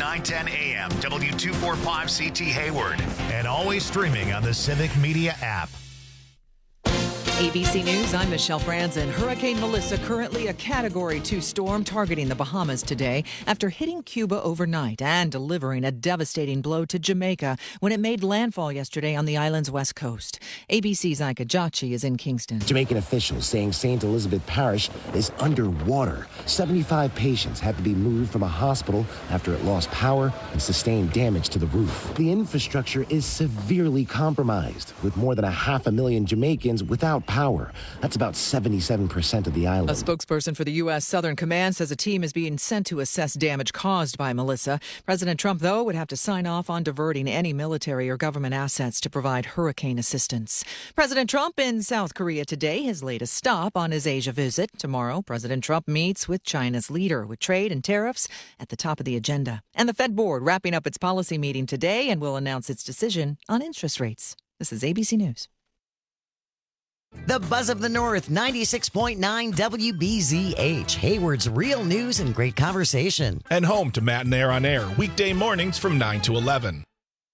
910 AM, W245 CT Hayward, and always streaming on the Civic Media app. ABC News, I'm Michelle Franzen. Hurricane Melissa, currently a Category 2 storm targeting the Bahamas today after hitting Cuba overnight and delivering a devastating blow to Jamaica when it made landfall yesterday on the island's west coast. ABC's Ika Jachi is in Kingston. Jamaican officials saying St. Elizabeth Parish is underwater. 75 patients had to be moved from a hospital after it lost power and sustained damage to the roof. The infrastructure is severely compromised, with more than 500,000 Jamaicans without power. That's about 77% of the island. A spokesperson for the U.S. Southern Command says a team is being sent to assess damage caused by Melissa. President Trump, though, would have to sign off on diverting any military or government assets to provide hurricane assistance. President Trump in South Korea today, his latest stop on his Asia visit. Tomorrow, President Trump meets with China's leader, with trade and tariffs at the top of the agenda. And the Fed Board wrapping up its policy meeting today and will announce its decision on interest rates. This is ABC News. The Buzz of the North, 96.9 WBZH, Hayward's real news and great conversation. And home to Matt and Air on Air, weekday mornings from 9 to 11.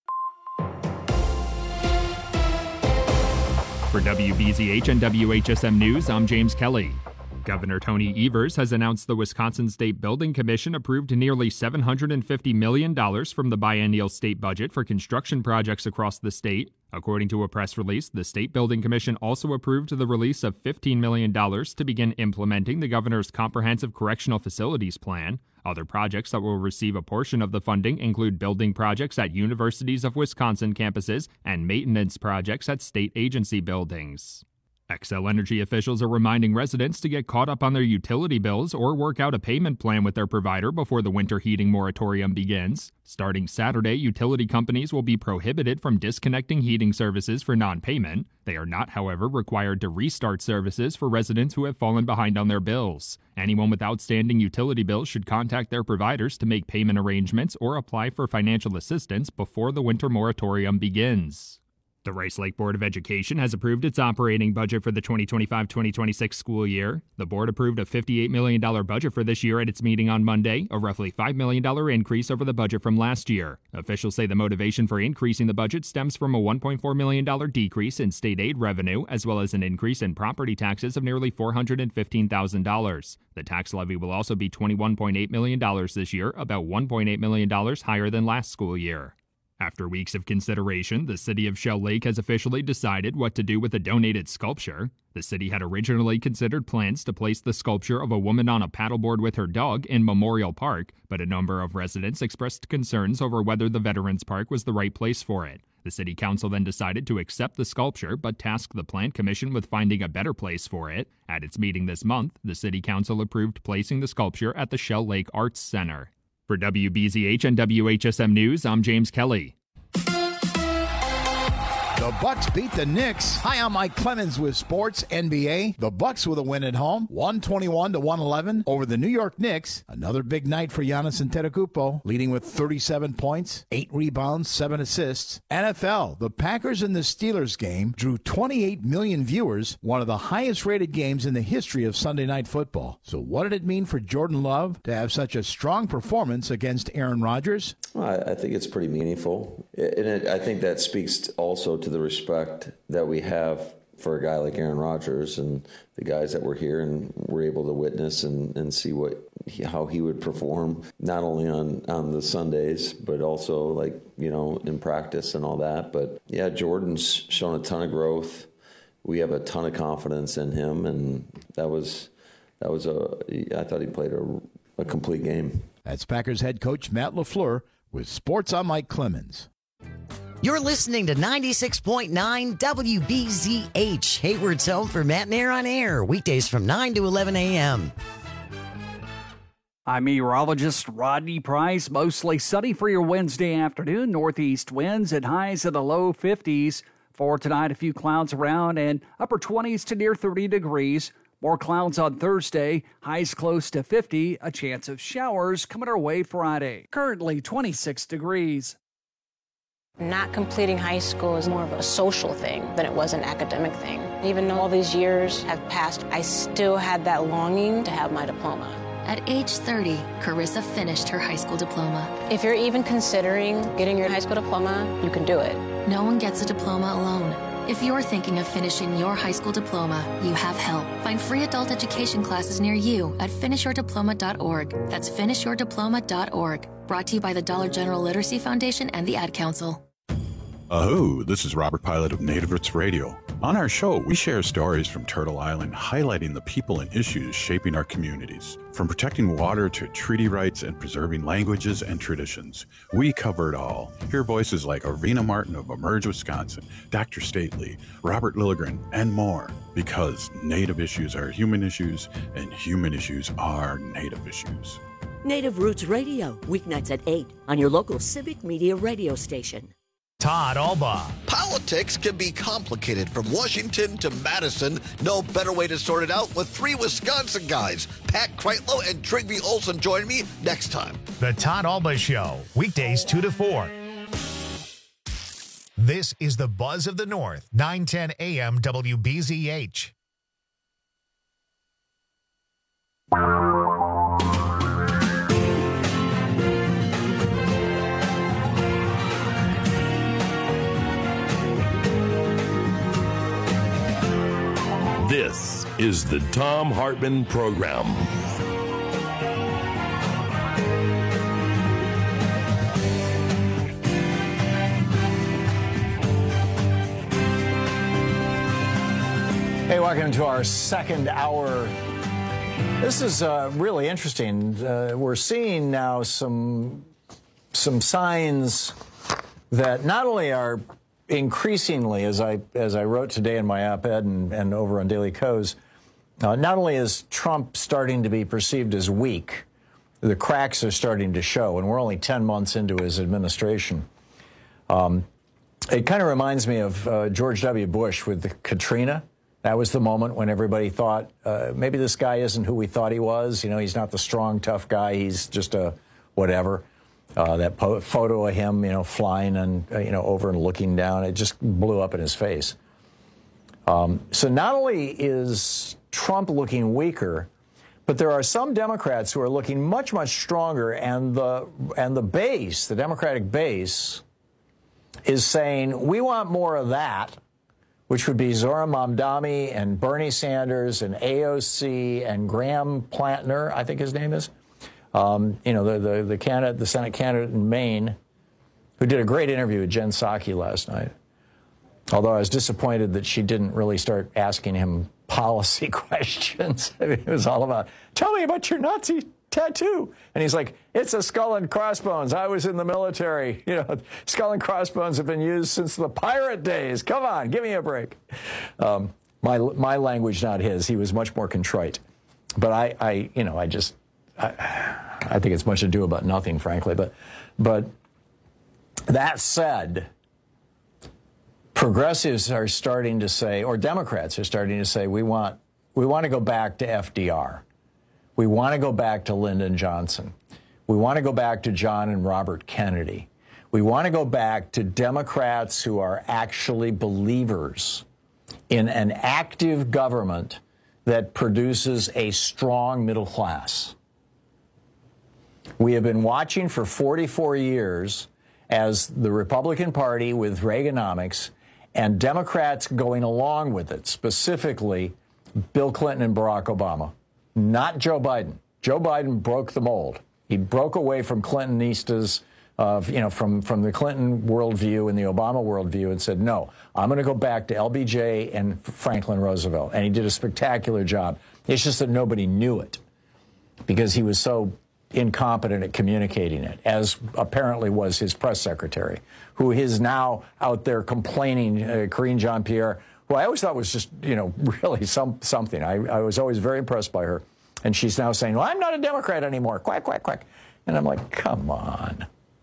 For WBZH and WHSM News, I'm James Kelly. Governor Tony Evers has announced the Wisconsin State Building Commission approved nearly $750 million from the biennial state budget for construction projects across the state. According to a press release, the State Building Commission also approved the release of $15 million to begin implementing the governor's comprehensive correctional facilities plan. Other projects that will receive a portion of the funding include building projects at Universities of Wisconsin campuses and maintenance projects at state agency buildings. Xcel Energy officials are reminding residents to get caught up on their utility bills or work out a payment plan with their provider before the winter heating moratorium begins. Starting Saturday, utility companies will be prohibited from disconnecting heating services for non-payment. They are not, however, required to restart services for residents who have fallen behind on their bills. Anyone with outstanding utility bills should contact their providers to make payment arrangements or apply for financial assistance before the winter moratorium begins. The Rice Lake Board of Education has approved its operating budget for the 2025-2026 school year. The board approved a $58 million budget for this year at its meeting on Monday, a roughly $5 million increase over the budget from last year. Officials say the motivation for increasing the budget stems from a $1.4 million decrease in state aid revenue, as well as an increase in property taxes of nearly $415,000. The tax levy will also be $21.8 million this year, about $1.8 million higher than last school year. After weeks of consideration, the city of Shell Lake has officially decided what to do with a donated sculpture. The city had originally considered plans to place the sculpture of a woman on a paddleboard with her dog in Memorial Park, but a number of residents expressed concerns over whether the Veterans Park was the right place for it. The city council then decided to accept the sculpture, but tasked the Plant Commission with finding a better place for it. At its meeting this month, the city council approved placing the sculpture at the Shell Lake Arts Center. For WBZH and WHSM News, I'm James Kelly. The Bucks beat the Knicks. Hi, I'm Mike Clemens with Sports NBA. The Bucks with a win at home, 121-111 over the New York Knicks. Another big night for Giannis Antetokounmpo, leading with 37 points, 8 rebounds, 7 assists. NFL, the Packers and the Steelers game drew 28 million viewers, one of the highest-rated games in the history of Sunday Night Football. So what did it mean for Jordan Love to have such a strong performance against Aaron Rodgers? Well, I think it's pretty meaningful. And I think that speaks also to the respect that we have for a guy like Aaron Rodgers and the guys that were here and were able to witness and see how he would perform, not only on the Sundays, but also in practice and all that. But yeah, Jordan's shown a ton of growth. We have a ton of confidence in him, and I thought he played a complete game. That's Packers head coach Matt LaFleur with Sports. I'm Mike Clemens. You're listening to 96.9 WBZH, Hayward's home for Matt and Air on Air, weekdays from 9 to 11 a.m. I'm meteorologist Rodney Price. Mostly sunny for your Wednesday afternoon. Northeast winds and highs in the low 50s. For tonight, a few clouds around and upper 20s to near 30 degrees. More clouds on Thursday, highs close to 50, a chance of showers coming our way Friday. Currently 26 degrees. Not completing high school is more of a social thing than it was an academic thing. Even though all these years have passed, I still had that longing to have my diploma. At age 30, Carissa finished her high school diploma. If you're even considering getting your high school diploma, you can do it. No one gets a diploma alone. If you're thinking of finishing your high school diploma, you have help. Find free adult education classes near you at finishyourdiploma.org. That's finishyourdiploma.org. Brought to you by the Dollar General Literacy Foundation and the Ad Council. Aho, this is Robert Pilot of Native Roots Radio. On our show, we share stories from Turtle Island highlighting the people and issues shaping our communities. From protecting water to treaty rights and preserving languages and traditions, we cover it all. Hear voices like Arvina Martin of Emerge, Wisconsin, Dr. Stately, Robert Lilligren, and more. Because Native issues are human issues, and human issues are Native issues. Native Roots Radio, weeknights at 8 on your local Civic Media radio station. Todd Alba. Politics can be complicated from Washington to Madison. No better way to sort it out with three Wisconsin guys. Pat Kreitlow and Trygve Olsen join me next time. The Todd Alba Show, weekdays 2 to 4. This is the Buzz of the North, 910 AM WBZH. This is the Thom Hartmann Program. Hey, welcome to our second hour. This is really interesting. We're seeing now some signs that not only are increasingly, as I wrote today in my op-ed and over on Daily Kos, not only is Trump starting to be perceived as weak, the cracks are starting to show, and we're only 10 months into his administration. It kind of reminds me of George W. Bush with Katrina. That was the moment when everybody thought, maybe this guy isn't who we thought he was. You know, he's not the strong, tough guy. He's just a whatever. That photo of him, flying and, over and looking down, it just blew up in his face. So not only is Trump looking weaker, but there are some Democrats who are looking much, much stronger, and the base, the Democratic base, is saying, we want more of that, which would be Zohran Mamdani and Bernie Sanders and AOC and Graham Plantner, I think his name is. The candidate, the Senate candidate in Maine, who did a great interview with Jen Psaki last night. Although I was disappointed that she didn't really start asking him policy questions. I mean, it was all about, tell me about your Nazi tattoo. And he's like, it's a skull and crossbones. I was in the military. Skull and crossbones have been used since the pirate days. Come on, give me a break. My language, not his. He was much more contrite. But I think it's much ado about nothing, frankly. But that said, progressives are starting to say, or Democrats are starting to say, we want to go back to FDR. We want to go back to Lyndon Johnson. We want to go back to John and Robert Kennedy. We want to go back to Democrats who are actually believers in an active government that produces a strong middle class. We have been watching for 44 years as the Republican Party with Reaganomics and Democrats going along with it, specifically Bill Clinton and Barack Obama, not Joe Biden. Joe Biden broke the mold. He broke away from Clintonistas, from the Clinton worldview and the Obama worldview and said, no, I'm going to go back to LBJ and Franklin Roosevelt. And he did a spectacular job. It's just that nobody knew it because he was so incompetent at communicating it, as apparently was his press secretary, who is now out there complaining, Karine Jean-Pierre, who I always thought was just, really something. I was always very impressed by her. And she's now saying, well, I'm not a Democrat anymore. Quack, quack, quack. And I'm like, come on.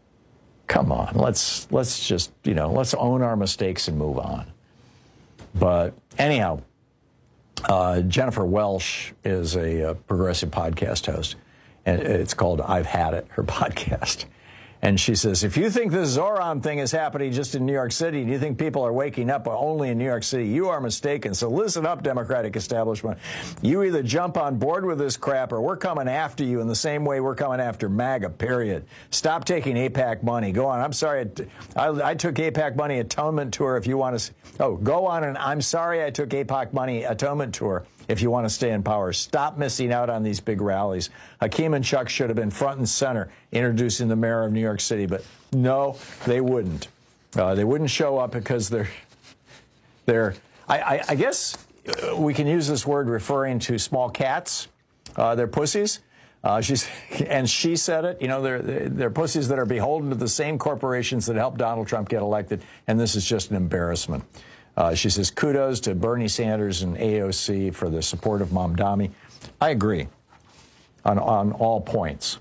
Let's just, let's own our mistakes and move on. But anyhow, Jennifer Welsh is a progressive podcast host. And it's called I've Had It, her podcast. And she says, if you think this Zoran thing is happening just in New York City, and you think people are waking up only in New York City, you are mistaken. So listen up, Democratic establishment. You either jump on board with this crap, or we're coming after you in the same way we're coming after MAGA, period. Stop taking AIPAC money. Go on. I'm sorry. I took AIPAC money atonement tour if you want to. Oh, go on and I'm sorry I took AIPAC money atonement tour if you want to stay in power. Stop missing out on these big rallies. Hakeem and Chuck should have been front and center introducing the mayor of New York City, but no, they wouldn't. They wouldn't show up because I guess we can use this word referring to small cats. They're pussies. She said it. You know, they're pussies that are beholden to the same corporations that helped Donald Trump get elected, and this is just an embarrassment. She says, kudos to Bernie Sanders and AOC for the support of Mamdani. I agree on all points.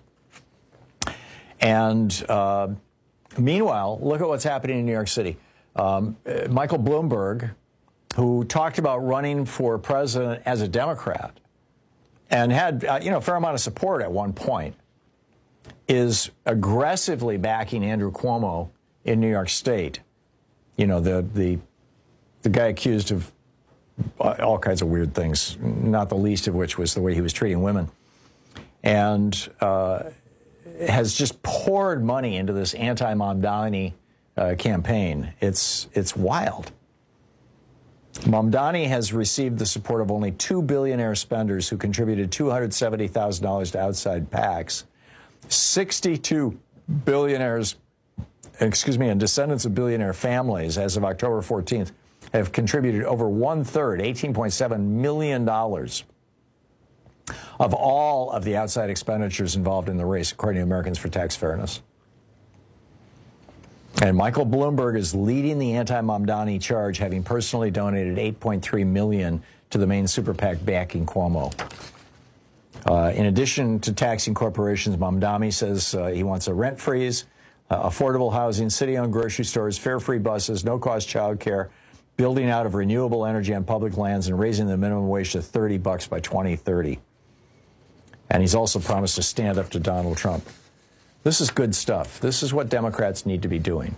And meanwhile, look at what's happening in New York City. Michael Bloomberg, who talked about running for president as a Democrat and had a fair amount of support at one point, is aggressively backing Andrew Cuomo in New York State. You know, the guy accused of all kinds of weird things, not the least of which was the way he was treating women, and has just poured money into this anti-Mamdani campaign. It's wild. Mamdani has received the support of only 2 billionaire spenders who contributed $270,000 to outside PACs. 62 billionaires, and descendants of billionaire families as of October 14th have contributed over one-third, $18.7 million of all of the outside expenditures involved in the race, according to Americans for Tax Fairness. And Michael Bloomberg is leading the anti-Mamdani charge, having personally donated $8.3 million to the main super PAC backing Cuomo. In addition to taxing corporations, Mamdani says he wants a rent freeze, affordable housing, city-owned grocery stores, fare-free buses, no-cost child care, building out of renewable energy on public lands, and raising the minimum wage to $30 by 2030. And he's also promised to stand up to Donald Trump. This is good stuff. This is what Democrats need to be doing.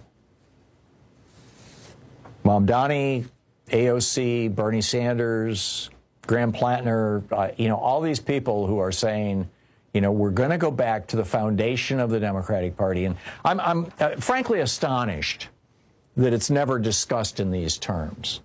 Mamdani, AOC, Bernie Sanders, Graham Plantner, all these people who are saying, we're going to go back to the foundation of the Democratic Party. And I'm frankly astonished that it's never discussed in these terms.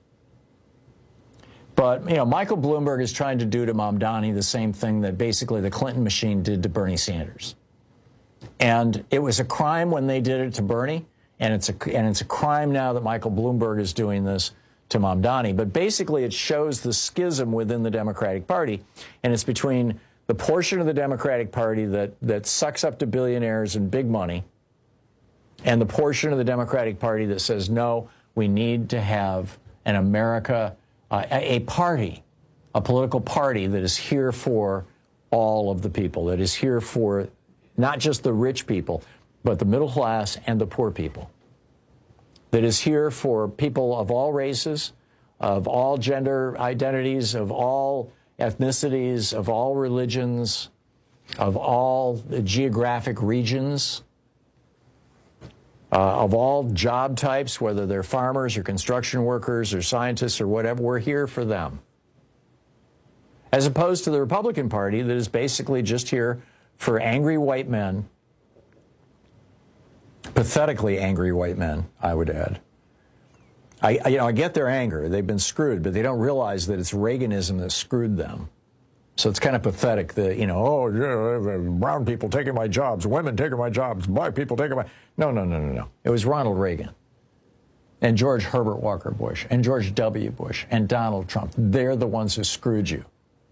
But, Michael Bloomberg is trying to do to Mamdani the same thing that basically the Clinton machine did to Bernie Sanders. And it was a crime when they did it to Bernie, and it's a crime now that Michael Bloomberg is doing this to Mamdani. But basically it shows the schism within the Democratic Party, and it's between the portion of the Democratic Party that sucks up to billionaires and big money, and the portion of the Democratic Party that says, no, we need to have an America, a political party that is here for all of the people, that is here for not just the rich people, but the middle class and the poor people, that is here for people of all races, of all gender identities, of all ethnicities, of all religions, of all geographic regions, of all job types, whether they're farmers or construction workers or scientists or whatever. We're here for them. As opposed to the Republican Party that is basically just here for angry white men, pathetically angry white men, I would add. I get their anger. They've been screwed, but they don't realize that it's Reaganism that screwed them. So it's kind of pathetic that, brown people taking my jobs, women taking my jobs, black people taking my... No. It was Ronald Reagan and George Herbert Walker Bush and George W. Bush and Donald Trump. They're the ones who screwed you.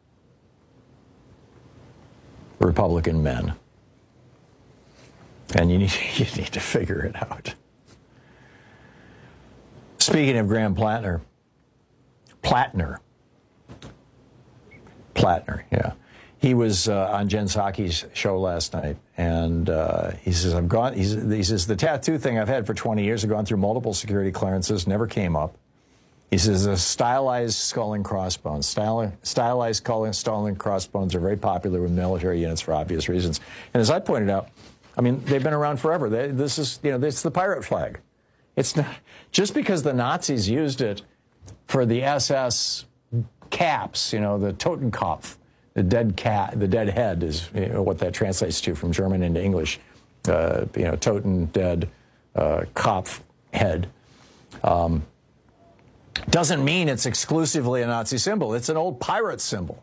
Republican men. And you need to figure it out. Speaking of Graham Plantner, yeah. He was on Jen Psaki's show last night, and he says, he says, the tattoo thing I've had for 20 years, I've gone through multiple security clearances, never came up. He says, a stylized skull and crossbones. Stylized skull and crossbones are very popular with military units for obvious reasons. And as I pointed out, I mean, they've been around forever. This is, it's the pirate flag. It's not just because the Nazis used it for the SS caps, the Totenkopf, the dead head is what that translates to from German into English. Toten, dead, Kopf, head. Doesn't mean it's exclusively a Nazi symbol. It's an old pirate symbol.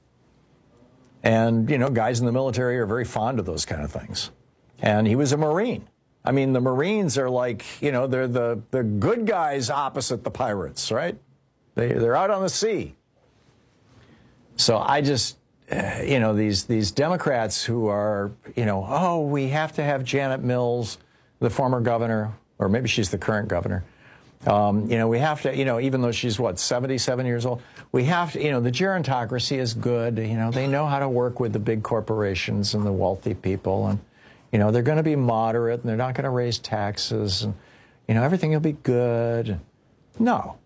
And, guys in the military are very fond of those kind of things. And he was a Marine. I mean, the Marines are like, they're the good guys opposite the pirates, right? They're out on the sea. So I just, these Democrats who are, we have to have Janet Mills, the former governor, or maybe she's the current governor. We have to, even though she's, 77 years old, we have to, the gerontocracy is good. They know how to work with the big corporations and the wealthy people. And, they're going to be moderate and they're not going to raise taxes. And, everything will be good. No.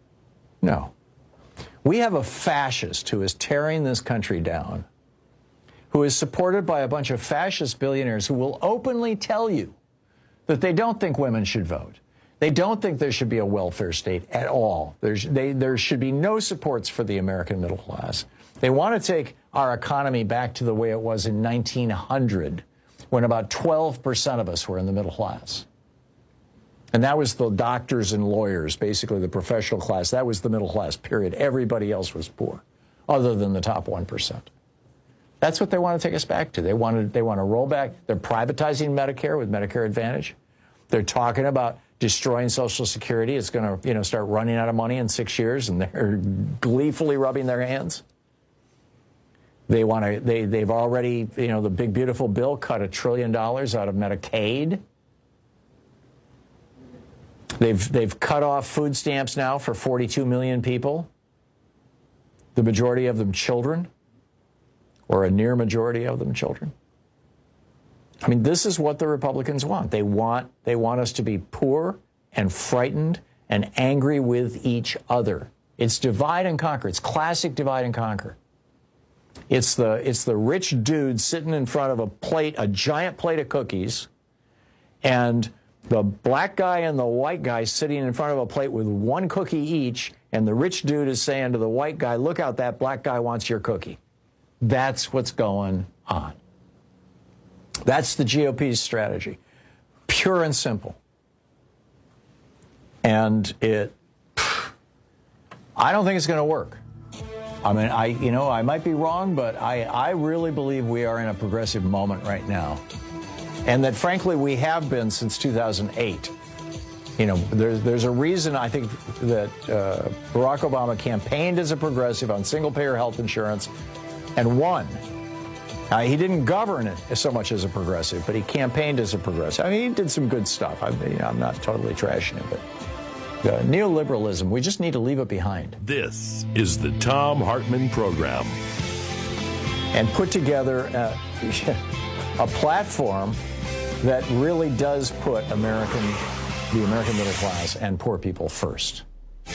We have a fascist who is tearing this country down, who is supported by a bunch of fascist billionaires who will openly tell you that they don't think women should vote. They don't think there should be a welfare state at all. There should be no supports for the American middle class. They want to take our economy back to the way it was in 1900, when about 12% of us were in the middle class. And that was the doctors and lawyers, basically the professional class. That was the middle class, period. Everybody else was poor, other than the top 1%. That's what they want to take us back to. They want to roll back. They're privatizing Medicare with Medicare Advantage. They're talking about destroying Social Security. It's going to, start running out of money in 6 years, and they're gleefully rubbing their hands. They've already, the big beautiful bill cut $1 trillion out of Medicaid. They've cut off food stamps now for 42 million people. The majority of them children, or a near majority of them children. I mean, this is what the Republicans want. They want us to be poor and frightened and angry with each other. It's divide and conquer. It's classic divide and conquer. It's the rich dude sitting in front of a giant plate of cookies, and the black guy and the white guy sitting in front of a plate with one cookie each, and the rich dude is saying to the white guy, "Look out, that black guy wants your cookie." That's what's going on. That's the GOP's strategy. Pure and simple. And I don't think it's going to work. I mean, I might be wrong, but I really believe we are in a progressive moment right now. And that, frankly, we have been since 2008. There's a reason I think that Barack Obama campaigned as a progressive on single-payer health insurance and won. He didn't govern it so much as a progressive, but he campaigned as a progressive. I mean, he did some good stuff. I'm not totally trashing him, but neoliberalism, we just need to leave it behind. This is the Thom Hartmann Program. And put together a platform that really does put the American middle class and poor people first.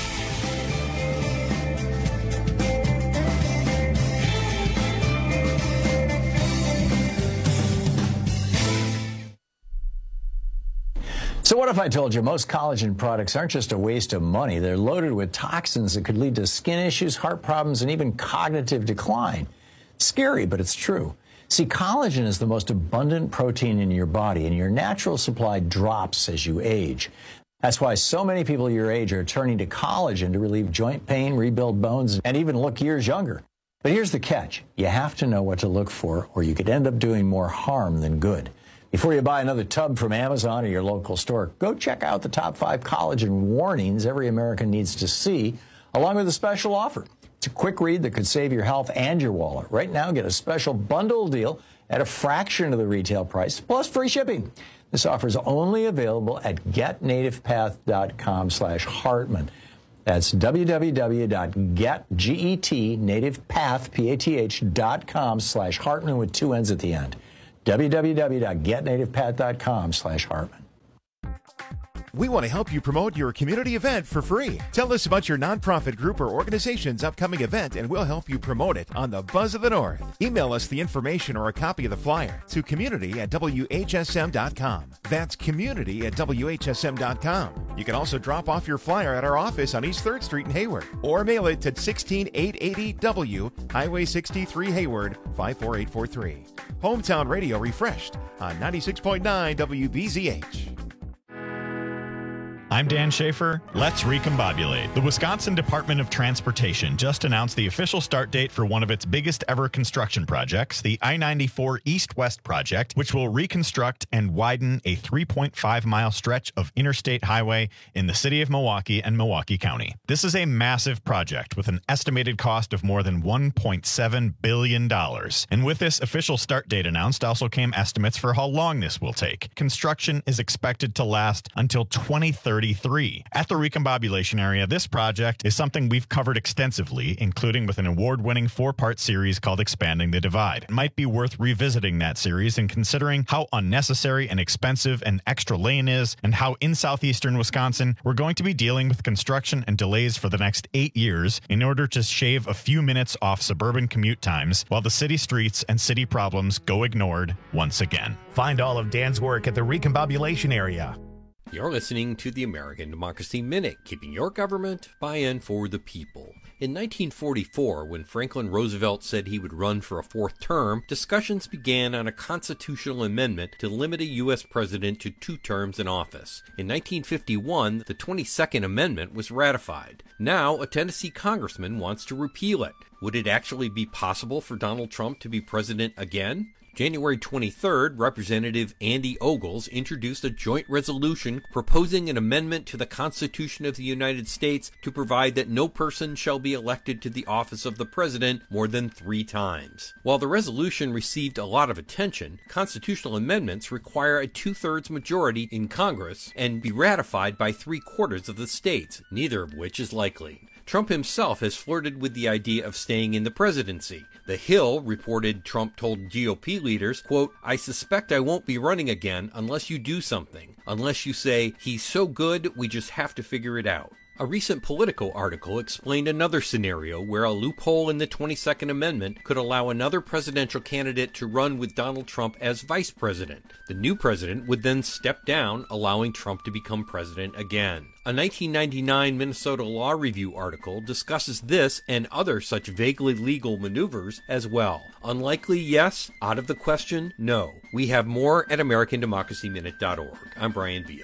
So what if I told you most collagen products aren't just a waste of money? They're loaded with toxins that could lead to skin issues, heart problems, and even cognitive decline. Scary, but it's true. See, collagen is the most abundant protein in your body, and your natural supply drops as you age. That's why so many people your age are turning to collagen to relieve joint pain, rebuild bones, and even look years younger. But here's the catch. You have to know what to look for, or you could end up doing more harm than good. Before you buy another tub from Amazon or your local store, go check out the top 5 collagen warnings every American needs to see, along with a special offer. It's a quick read that could save your health and your wallet. Right now, get a special bundle deal at a fraction of the retail price, plus free shipping. This offer is only available at getnativepath.com/Hartmann. That's www.getnativepath.com/Hartmann with 2 N's at the end. www.getnativepath.com/Hartmann. We want to help you promote your community event for free. Tell us about your nonprofit group or organization's upcoming event, and we'll help you promote it on the Buzz of the North. Email us the information or a copy of the flyer to community@WHSM.com. That's community@WHSM.com. You can also drop off your flyer at our office on East 3rd Street in Hayward, or mail it to 16880 W, Highway 63 Hayward, 54843. Hometown Radio refreshed on 96.9 WBZH. I'm Dan Schaefer. Let's recombobulate. The Wisconsin Department of Transportation just announced the official start date for one of its biggest ever construction projects, the I-94 East-West project, which will reconstruct and widen a 3.5-mile stretch of interstate highway in the city of Milwaukee and Milwaukee County. This is a massive project with an estimated cost of more than $1.7 billion. And with this official start date announced also came estimates for how long this will take. Construction is expected to last until 2030. At the recombobulation area, this project is something we've covered extensively, including with an award-winning 4-part series called Expanding the Divide. It might be worth revisiting that series and considering how unnecessary and expensive an extra lane is, and how in southeastern Wisconsin we're going to be dealing with construction and delays for the next 8 years in order to shave a few minutes off suburban commute times while the city streets and city problems go ignored once again. Find all of Dan's work at the recombobulation area. You're listening to the American Democracy Minute, keeping your government by and for the people. In 1944, when Franklin Roosevelt said he would run for a 4th term, discussions began on a constitutional amendment to limit a U.S. president to 2 terms in office. In 1951, the 22nd Amendment was ratified. Now, a Tennessee congressman wants to repeal it. Would it actually be possible for Donald Trump to be president again? January 23rd, Representative Andy Ogles introduced a joint resolution proposing an amendment to the Constitution of the United States to provide that no person shall be elected to the office of the president more than 3 times. While the resolution received a lot of attention, constitutional amendments require a 2/3 majority in Congress and be ratified by 3/4 of the states, neither of which is likely. Trump himself has flirted with the idea of staying in the presidency. The Hill reported Trump told GOP leaders, quote, "I suspect I won't be running again unless you do something. Unless you say, he's so good, we just have to figure it out." A recent Politico article explained another scenario where a loophole in the 22nd Amendment could allow another presidential candidate to run with Donald Trump as vice president. The new president would then step down, allowing Trump to become president again. A 1999 Minnesota Law Review article discusses this and other such vaguely legal maneuvers as well. Unlikely, yes. Out of the question, no. We have more at AmericanDemocracyMinute.org. I'm Brian Beal.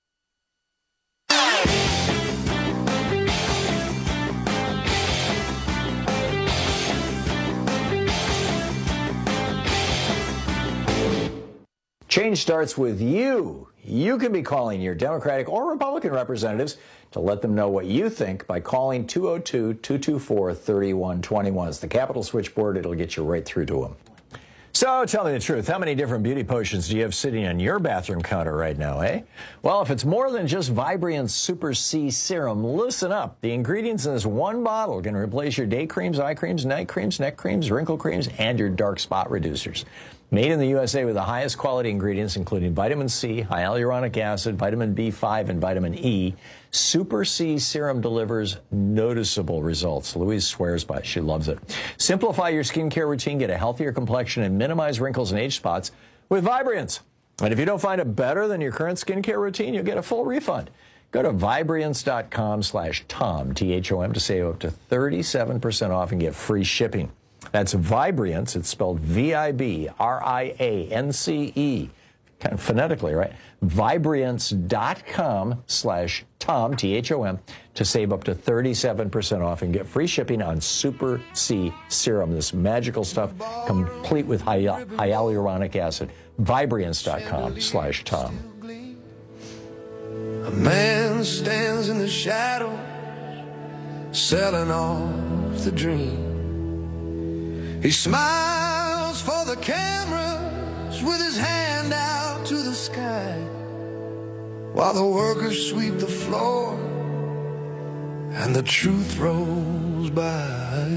Change starts with you. You can be calling your Democratic or Republican representatives to let them know what you think by calling 202-224-3121. It's the Capitol switchboard. It'll get you right through to them. So tell me the truth. How many different beauty potions do you have sitting on your bathroom counter right now, eh? Well, if it's more than just Vibriance Super C Serum, listen up. The ingredients in this one bottle can replace your day creams, eye creams, night creams, neck creams, wrinkle creams, and your dark spot reducers. Made in the USA with the highest quality ingredients, including vitamin C, hyaluronic acid, vitamin B5, and vitamin E, Super C Serum delivers noticeable results. Louise swears by it. She loves it. Simplify your skincare routine, get a healthier complexion, and minimize wrinkles and age spots with Vibriance. And if you don't find it better than your current skincare routine, you'll get a full refund. Go to Vibriance.com/Tom, T-H-O-M, to save up to 37% off and get free shipping. That's Vibriance. It's spelled Vibriance, kind of phonetically, right? Vibriance.com/Tom, T-H-O-M, to save up to 37% off and get free shipping on Super C Serum, this magical stuff complete with hyaluronic acid. Vibriance.com/Tom. A man stands in the shadow, selling off the dream. He smiles for the cameras with his hand out to the sky, while the workers sweep the floor and the truth rolls by.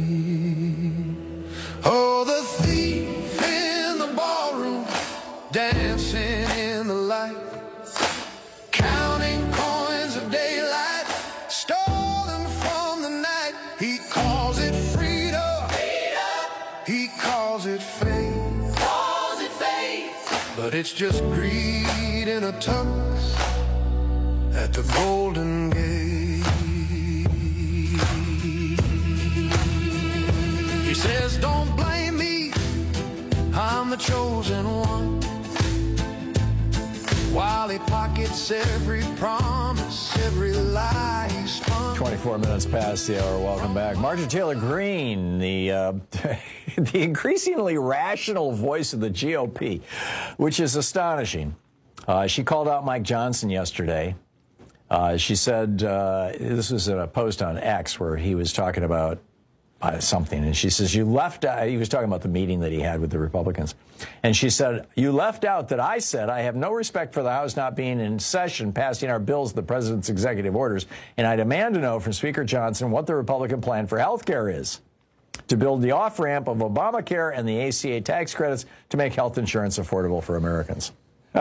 Oh, the thief in the ballroom, dancing in the light, counting but it's just greed in a tux at the Golden Gate. He says, don't blame me, I'm the chosen one. While he pockets every promise, every lie he spun. 24 minutes past the hour. Welcome back. Marjorie Taylor Greene, the increasingly rational voice of the GOP, which is astonishing. She called out Mike Johnson yesterday. She said, this was in a post on X where he was talking about something, and she says, you left out, he was talking about the meeting that he had with the Republicans, and she said, you left out that I said I have no respect for the House not being in session passing our bills, the president's executive orders, and I demand to know from Speaker Johnson what the Republican plan for health care is to build the off-ramp of Obamacare and the ACA tax credits to make health insurance affordable for Americans.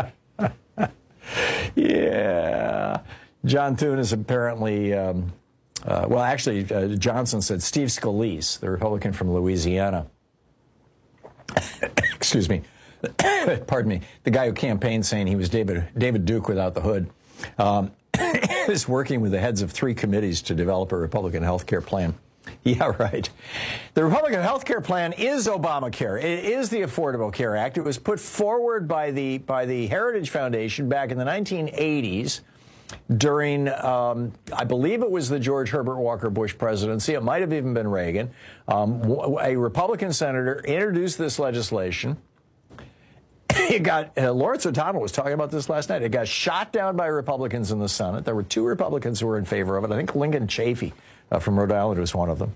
Yeah. John Thune is apparently... Johnson said Steve Scalise, the Republican from Louisiana, excuse me, pardon me, the guy who campaigned saying he was David Duke without the hood, is working with the heads of 3 committees to develop a Republican health care plan. Yeah, right. The Republican health care plan is Obamacare. It is the Affordable Care Act. It was put forward by the Heritage Foundation back in the 1980s. During, I believe it was the George Herbert Walker Bush presidency. It might have even been Reagan. A Republican senator introduced this legislation. It got, Lawrence O'Donnell was talking about this last night. It got shot down by Republicans in the Senate. There were 2 Republicans who were in favor of it. I think Lincoln Chafee from Rhode Island was one of them.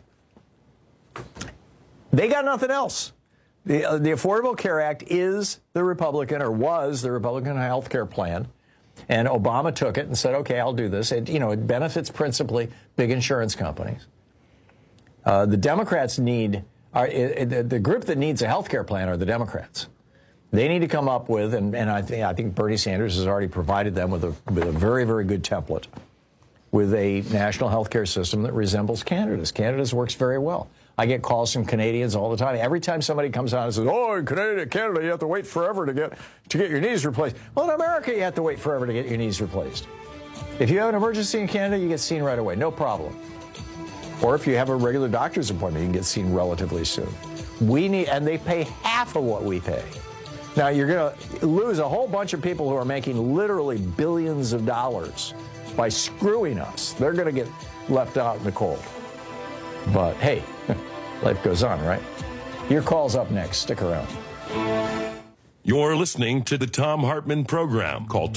They got nothing else. The Affordable Care Act is the Republican, or was the Republican health care plan. And Obama took it and said, okay, I'll do this. It benefits principally big insurance companies. The Democrats the group that needs a health care plan are the Democrats. They need to come up with, and I think Bernie Sanders has already provided them with a very, very good template, with a national health care system that resembles Canada's. Canada's works very well. I get calls from Canadians all the time. Every time somebody comes on and says, oh, in Canada, you have to wait forever to get your knees replaced. Well, in America, you have to wait forever to get your knees replaced. If you have an emergency in Canada, you get seen right away. No problem. Or if you have a regular doctor's appointment, you can get seen relatively soon. And they pay half of what we pay. Now, you're going to lose a whole bunch of people who are making literally billions of dollars by screwing us. They're going to get left out in the cold. But, hey, life goes on, right? Your call's up next. Stick around. You're listening to the Thom Hartmann Program. Call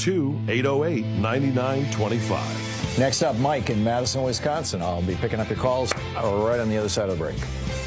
202-808-9925. Next up, Mike in Madison, Wisconsin. I'll be picking up your calls right on the other side of the break.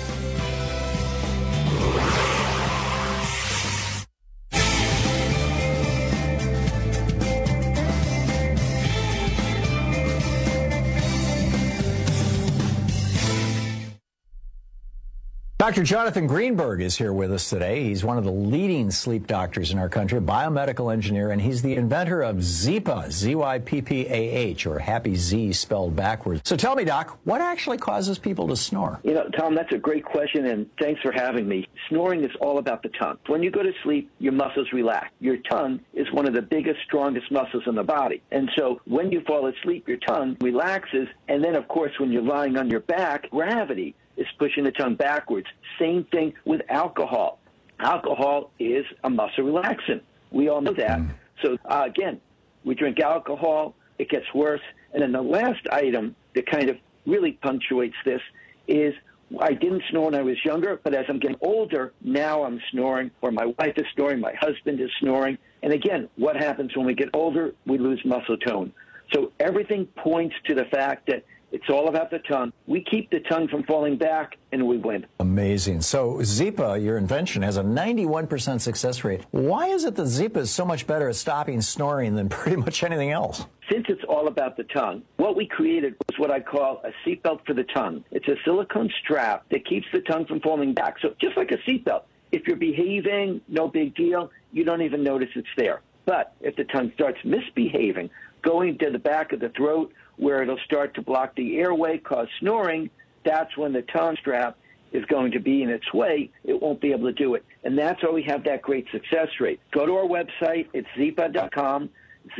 Dr. Jonathan Greenberg is here with us today. He's one of the leading sleep doctors in our country, a biomedical engineer, and he's the inventor of Zyppah, Z-Y-P-P-A-H, or Happy Z spelled backwards. So tell me, Doc, what actually causes people to snore? Tom, that's a great question, and thanks for having me. Snoring is all about the tongue. When you go to sleep, your muscles relax. Your tongue is one of the biggest, strongest muscles in the body. And so when you fall asleep, your tongue relaxes, and then, of course, when you're lying on your back, gravity is pushing the tongue backwards. Same thing with alcohol. Alcohol is a muscle relaxant. We all know that. So, again, we drink alcohol, it gets worse. And then the last item that kind of really punctuates this is I didn't snore when I was younger, but as I'm getting older, now I'm snoring, or my wife is snoring, my husband is snoring. And again, what happens when we get older? We lose muscle tone. So everything points to the fact that it's all about the tongue. We keep the tongue from falling back, and we win. Amazing. So Zyppah, your invention, has a 91% success rate. Why is it that Zyppah is so much better at stopping snoring than pretty much anything else? Since it's all about the tongue, what we created was what I call a seatbelt for the tongue. It's a silicone strap that keeps the tongue from falling back. So just like a seatbelt, if you're behaving, no big deal, you don't even notice it's there. But if the tongue starts misbehaving, going to the back of the throat, where it'll start to block the airway, cause snoring, that's when the tongue strap is going to be in its way, it won't be able to do it. And that's why we have that great success rate. Go to our website. It's zyppah.com,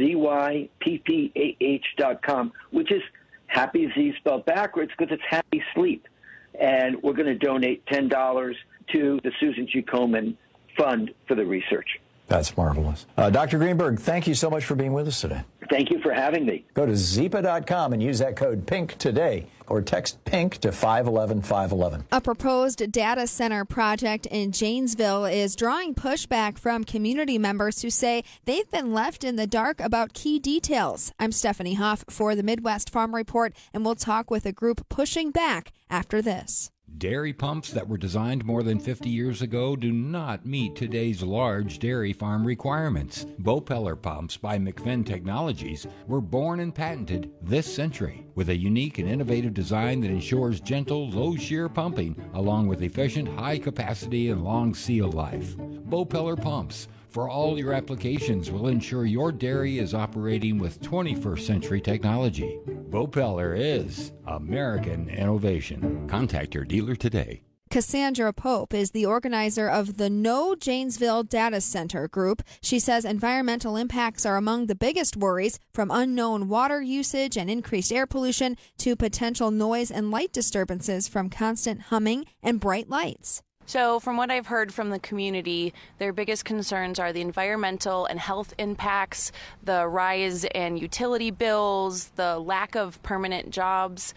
ZYPPAH.com, which is happy Z spelled backwards because it's happy sleep. And we're going to donate $10 to the Susan G. Komen Fund for the research. That's marvelous. Dr. Greenberg, thank you so much for being with us today. Thank you for having me. Go to zyppah.com and use that code PINK today, or text PINK to 511-511. A proposed data center project in Janesville is drawing pushback from community members who say they've been left in the dark about key details. I'm Stephanie Hoff for the Midwest Farm Report, and we'll talk with a group pushing back after this. Dairy pumps that were designed more than 50 years ago do not meet today's large dairy farm requirements. Bopeller pumps by McFinn Technologies were born and patented this century with a unique and innovative design that ensures gentle, low-shear pumping along with efficient, high capacity and long seal life. Bopeller pumps for all your applications will ensure your dairy is operating with 21st century technology. Bopeller is American innovation. Contact your dealer today. Cassandra Pope is the organizer of the No Janesville Data Center Group. She says environmental impacts are among the biggest worries, from unknown water usage and increased air pollution to potential noise and light disturbances from constant humming and bright lights. So from what I've heard from the community, their biggest concerns are the environmental and health impacts, the rise in utility bills, the lack of permanent jobs,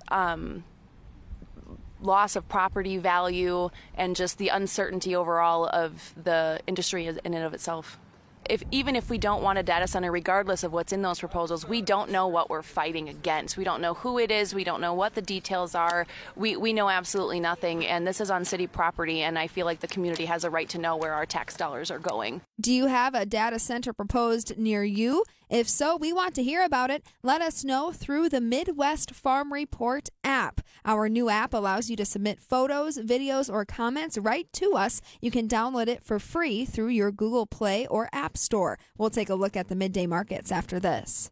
loss of property value, and just the uncertainty overall of the industry in and of itself. Even if we don't want a data center, regardless of what's in those proposals, we don't know what we're fighting against. We don't know who it is. We don't know what the details are. We know absolutely nothing, and this is on city property, and I feel like the community has a right to know where our tax dollars are going. Do you have a data center proposed near you? If so, we want to hear about it. Let us know through the Midwest Farm Report app. Our new app allows you to submit photos, videos, or comments right to us. You can download it for free through your Google Play or App Store. We'll take a look at the midday markets after this.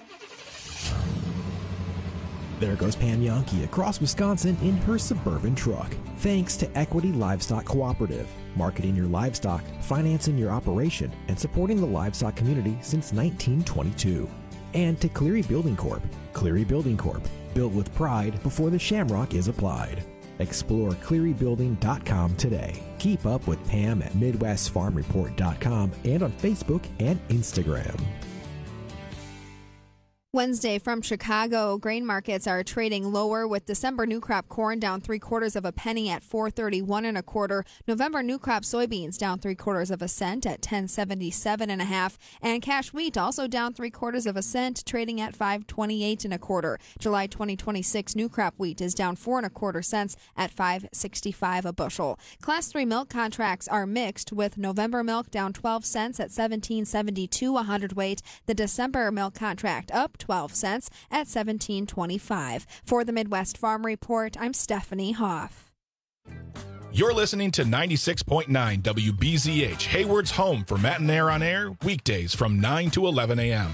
There goes Pam Yonke across Wisconsin in her Suburban truck. Thanks to Equity Livestock Cooperative, marketing your livestock, financing your operation, and supporting the livestock community since 1922. And to Cleary Building Corp. Cleary Building Corp. Built with pride before the shamrock is applied. Explore clearybuilding.com today. Keep up with Pam at MidwestFarmReport.com and on Facebook and Instagram. Wednesday from Chicago, grain markets are trading lower with December new crop corn down 3/4 of a penny at $4.31 1/4. November new crop soybeans down 3/4 of a cent at $10.77 1/2, and cash wheat also down 3/4 of a cent, trading at $5.28 1/4. July 2026 new crop wheat is down 4 1/4 cents at $5.65 a bushel. Class 3 milk contracts are mixed, with November milk down 12 cents at $17.72 a hundredweight. The December milk contract up 12 cents at $17.25. For the Midwest Farm Report, I'm Stephanie Hoff. You're listening to 96.9 WBZH, Hayward's home for Matt and Air on Air, weekdays from 9 to 11 a.m.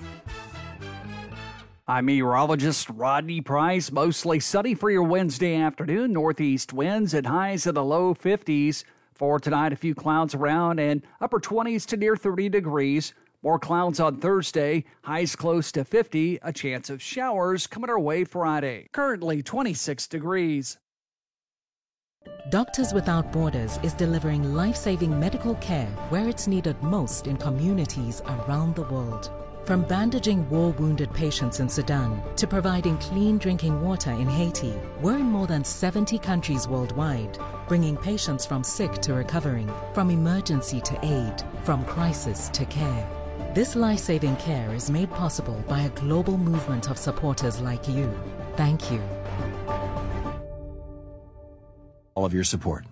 I'm meteorologist Rodney Price. Mostly sunny for your Wednesday afternoon. Northeast winds at highs in the low 50s. For tonight, a few clouds around and upper 20s to near 30 degrees. More clouds on Thursday, highs close to 50, a chance of showers coming our way Friday. Currently 26 degrees. Doctors Without Borders is delivering life-saving medical care where it's needed most in communities around the world. From bandaging war-wounded patients in Sudan to providing clean drinking water in Haiti, we're in more than 70 countries worldwide, bringing patients from sick to recovering, from emergency to aid, from crisis to care. This life-saving care is made possible by a global movement of supporters like you. Thank you. All of your support.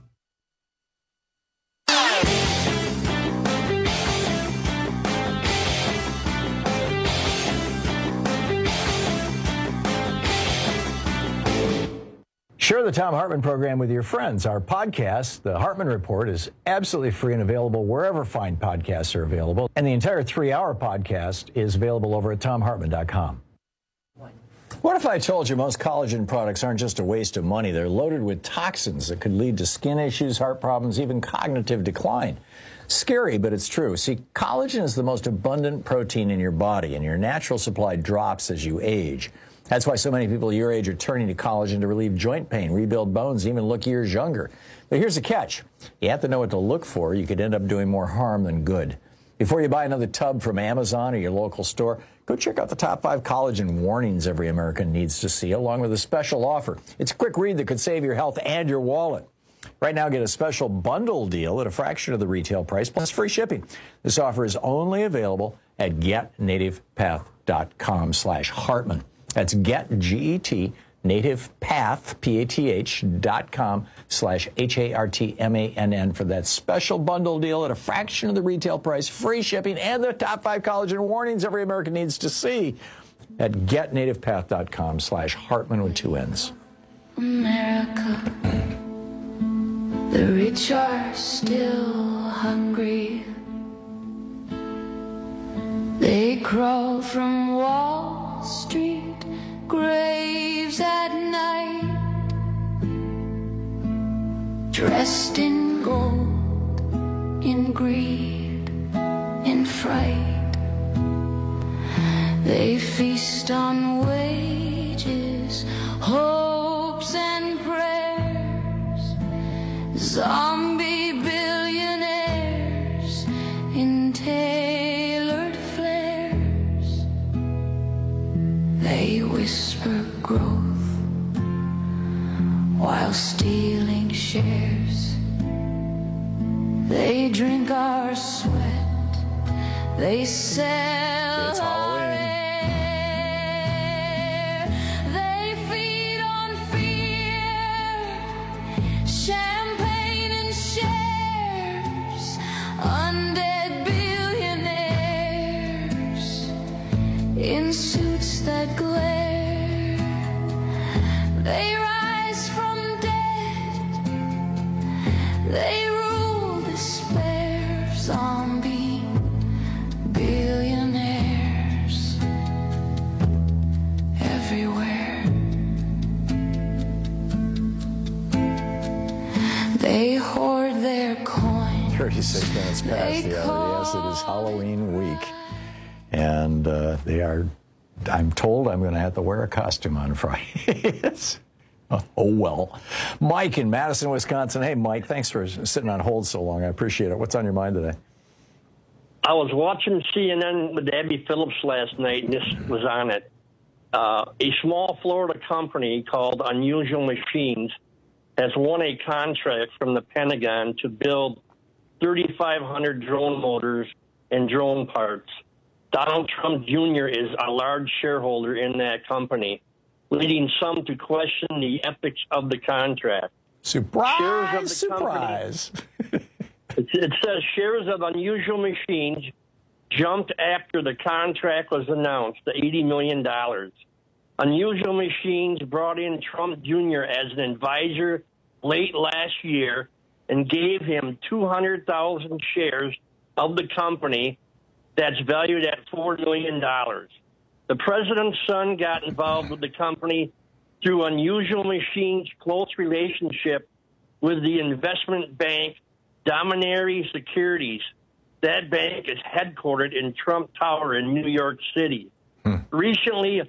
Share the Thom Hartmann program with your friends. Our podcast, The Hartmann Report, is absolutely free and available wherever fine podcasts are available. And the entire 3-hour podcast is available over at ThomHartmann.com. What if I told you most collagen products aren't just a waste of money? They're loaded with toxins that could lead to skin issues, heart problems, even cognitive decline. Scary, but it's true. See, collagen is the most abundant protein in your body, and your natural supply drops as you age. That's why so many people your age are turning to collagen to relieve joint pain, rebuild bones, even look years younger. But here's the catch. You have to know what to look for. You could end up doing more harm than good. Before you buy another tub from Amazon or your local store, go check out the top 5 collagen warnings every American needs to see, along with a special offer. It's a quick read that could save your health and your wallet. Right now, get a special bundle deal at a fraction of the retail price, plus free shipping. This offer is only available at getnativepath.com/Hartman. That's get, G-E-T, nativepath, PATH.com/HARTMANN for that special bundle deal at a fraction of the retail price, free shipping, and the top 5 collagen warnings every American needs to see at getnativepath.com/Hartman with 2 N's. America, the rich are still hungry. They crawl from Wall Street graves at night, dressed in gold, in greed, in fright. They feast on wages, hopes and prayers, zombie billionaires in tailored flares. They whisper growth while stealing shares. They drink our sweat. They sell It's our air. They feed on fear, champagne and shares, undead billionaires in suits that glare. They rise from dead. They rule despair. Zombie billionaires everywhere. They hoard their coin. 36 minutes past the hour. Yes, it is Halloween week. And they are, I'm told I'm going to have to wear a costume on Friday. Oh, well. Mike in Madison, Wisconsin. Hey, Mike, thanks for sitting on hold so long. I appreciate it. What's on your mind today? I was watching CNN with Abby Phillips last night, and this was on it. A small Florida company called Unusual Machines has won a contract from the Pentagon to build 3,500 drone motors and drone parts. Donald Trump Jr. is a large shareholder in that company, leading some to question the ethics of the contract. Surprise! Surprise! It says shares of Unusual Machines jumped after the contract was announced to $80 million. Unusual Machines brought in Trump Jr. as an advisor late last year and gave him 200,000 shares of the company that's valued at $4 million. The president's son got involved with the company through Unusual Machines' close relationship with the investment bank Dominary Securities. That bank is headquartered in Trump Tower in New York City. Recently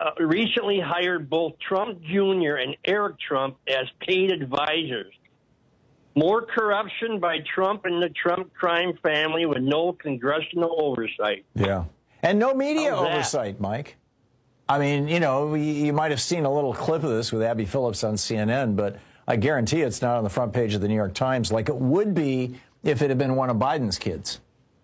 hired both Trump Jr. and Eric Trump as paid advisors. More corruption by Trump and the Trump crime family with no congressional oversight. Yeah. And no media oversight, Mike. I mean, you know, you might have seen a little clip of this with Abby Phillips on CNN, but I guarantee it's not on the front page of the New York Times like it would be if it had been one of Biden's kids.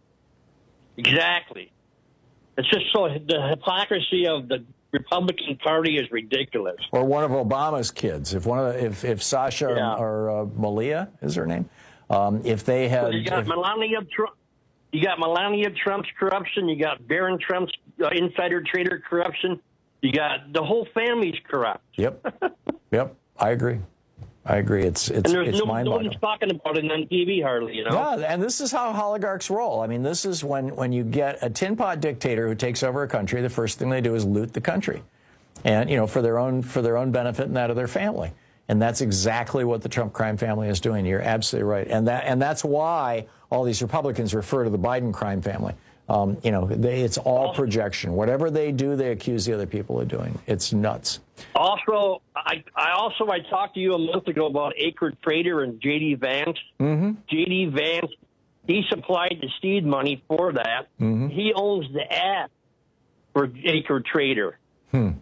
Exactly. It's just so the hypocrisy of the Republican Party is ridiculous. Or one of Obama's kids. If Sasha or Malia is her name, if they had, you got Melania Trump. You got Melania Trump's corruption. You got Barron Trump's insider trader corruption. You got the whole family's corrupt. Yep. I agree. It's mind-boggling. Nobody's talking about it on TV hardly, you know. Yeah, and this is how oligarchs roll. I mean, this is when you get a tin pot dictator who takes over a country, the first thing they do is loot the country. and for their own benefit and that of their family. And that's exactly what the Trump crime family is doing. You're absolutely right, and that's why all these Republicans refer to the Biden crime family. It's all projection. Whatever they do, they accuse the other people of doing. It's nuts. Also, I talked to you a month ago about Acre Trader and J.D. Vance. Mm-hmm. J.D. Vance, he supplied the seed money for that. Mm-hmm. He owns the app for Acre Trader. You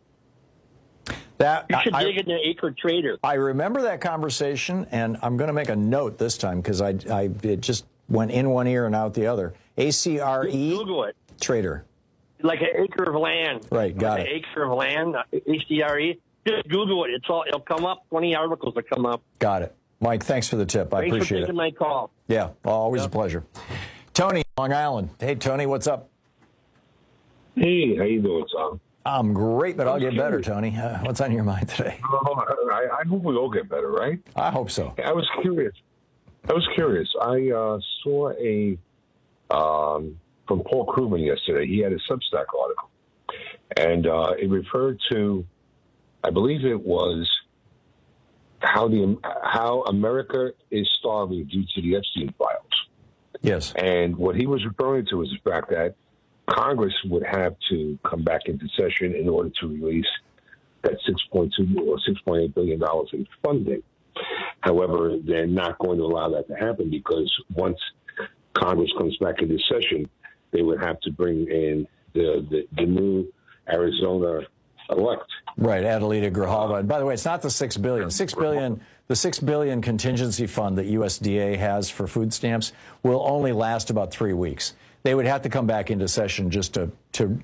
should dig into Acre Trader. I remember that conversation, and I'm going to make a note this time because it just went in one ear and out the other. ACRE Google it. Trader. Like an acre of land. Right, got like it. An acre of land, ACRE. Just Google it. It'll come up. 20 articles will come up. Got it. Mike, thanks for the tip. I appreciate it. Thanks for taking my call. Yeah, always a pleasure. Tony, Long Island. Hey, Tony, what's up? Hey, how you doing, Tom? I'm great, but I'll get better, Tony. What's on your mind today? I hope we all get better, right? I hope so. I was curious. I saw from Paul Krugman yesterday. He had a Substack article, and it referred to, I believe it was how America is starving due to the Epstein files. Yes. And what he was referring to was the fact that Congress would have to come back into session in order to release that $6.2 or $6.8 billion in funding. However, they're not going to allow that to happen because once Congress comes back into session, they would have to bring in the new Arizona elect. Right, Adelita Grijalva. And by the way, it's not the $6 billion. The $6 billion contingency fund that USDA has for food stamps will only last about 3 weeks. They would have to come back into session just to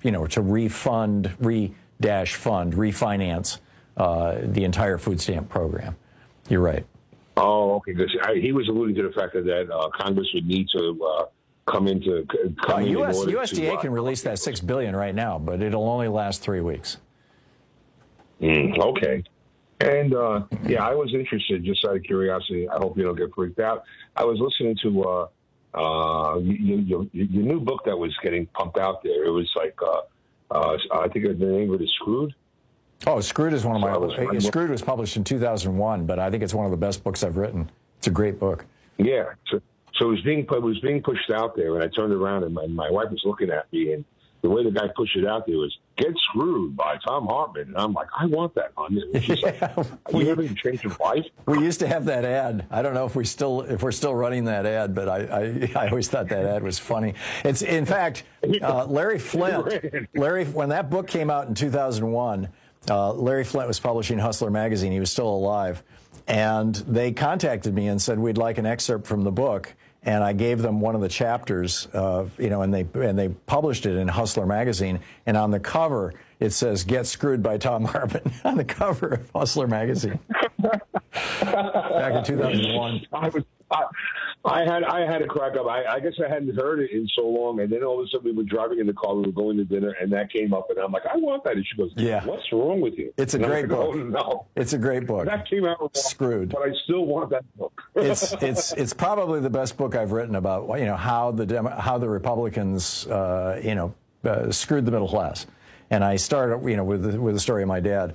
refinance the entire food stamp program. You're right. Oh, okay. Because he was alluding to the fact that Congress would need to come in USDA can release that $6 billion right now, but it'll only last 3 weeks. Okay. And I was interested, just out of curiosity. I hope you don't get freaked out. I was listening to your new book that was getting pumped out there. It was like I think the name of it is Screwed. Oh, Screwed is one of my. Screwed was published in 2001, but I think it's one of the best books I've written. It's a great book. Yeah. So it was being pushed out there, and I turned around, and my wife was looking at me, and the way the guy pushed it out there was "Get Screwed" by Tom Hartman, and I'm like, I want that on it. She's like, "Are you having a change of life?" We used to have that ad. I don't know if we're still running that ad, but I always thought that ad was funny. It's in fact Larry Flint. When that book came out in 2001. Larry Flint was publishing Hustler magazine. He was still alive. And they contacted me and said, we'd like an excerpt from the book. And I gave them one of the chapters, and they published it in Hustler magazine. And on the cover, it says, "Get Screwed" by Tom Hartman on the cover of Hustler magazine. Back in 2001. I had a crack up. I guess I hadn't heard it in so long, and then all of a sudden we were driving in the car, we were going to dinner, and that came up, and I'm like, I want that. And she goes, "Yeah, what's wrong with you?" It's a great book. Oh, no. It's a great book. That came out wrong, Screwed, but I still want that book. It's probably the best book I've written about how the Republicans screwed the middle class, and I started with the story of my dad.